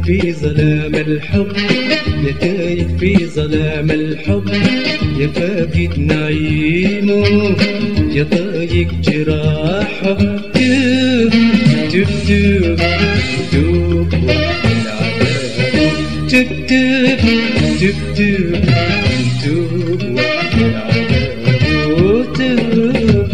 في ظلام الحب، يا تايه في ظلام الحب، يا فاقد نعيمه، يا ضايق جراحه. دوب دوب دوب دوب والعذاب، دوب دوب دوب دوب دوب والعذاب دوب.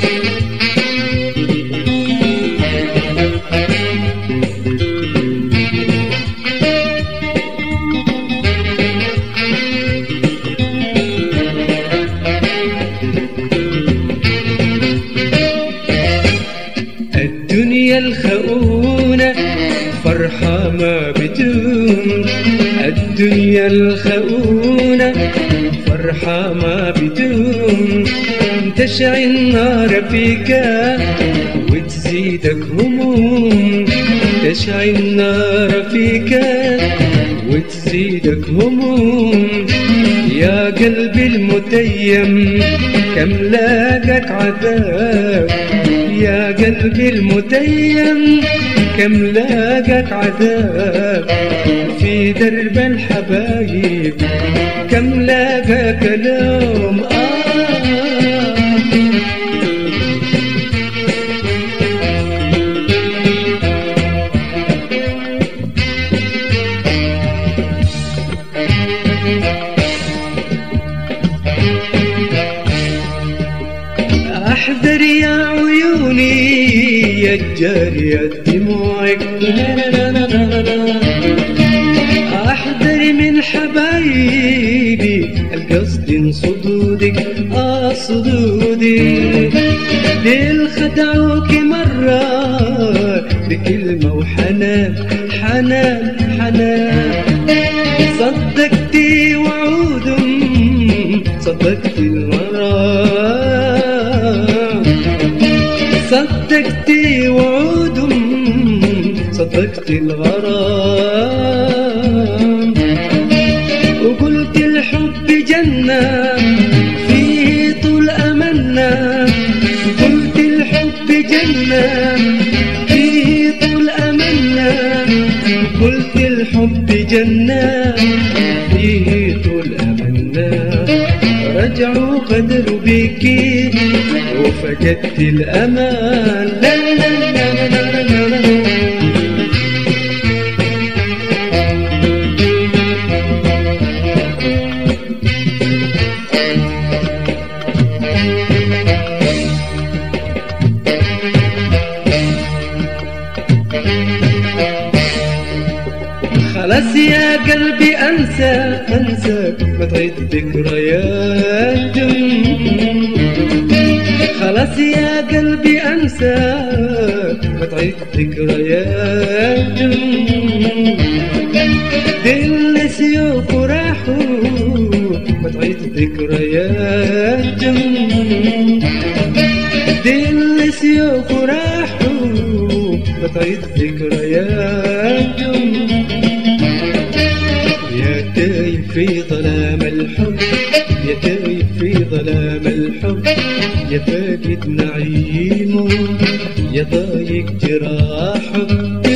الدنيا الخؤونة فرحة ما بدوم، الدنيا الخؤونة فرحة ما بدوم، تشعل نار فيك وتزيدك هموم، تشعل نار فيك وتزيدك هموم. يا قلبي المتيم كم لاقك عذاب، يا قلبي المتيم كم لاقك عذاب، في درب الحبايب كم لاقك لوم. احذر يا عيوني يا جارية دموعك، احذر من حبايبي القصد صدودك، صدودك. ليل خدعوك مرة بكلمة وحنان، حنان حنان، صدقتي وعودهم صدقتي الغرام، صدقتي وعودهم صدقتي الغرام. وقلت الحب جنة فيه طول أملنا، قلت الحب جنة فيه طول أملنا، قلت الحب جنة فيه طول أملنا. رجعوا غدروا بيكي وفقدت الأمان. لا لا لا لا لا لا. خلاص يا قلبي انسى انساك ما تعيد ذكريات، خلاص يا قلبي انساك ما تعيد ذكريات. دل سيوف راحوا ما تعيد ذكريات، دل سيوف راحوا ما تعيد ذكريات. يا تايه في ظلام الحب، يا تايه في ظلام الحب، يا فاقد نعيمه، يا ضايق جراحه.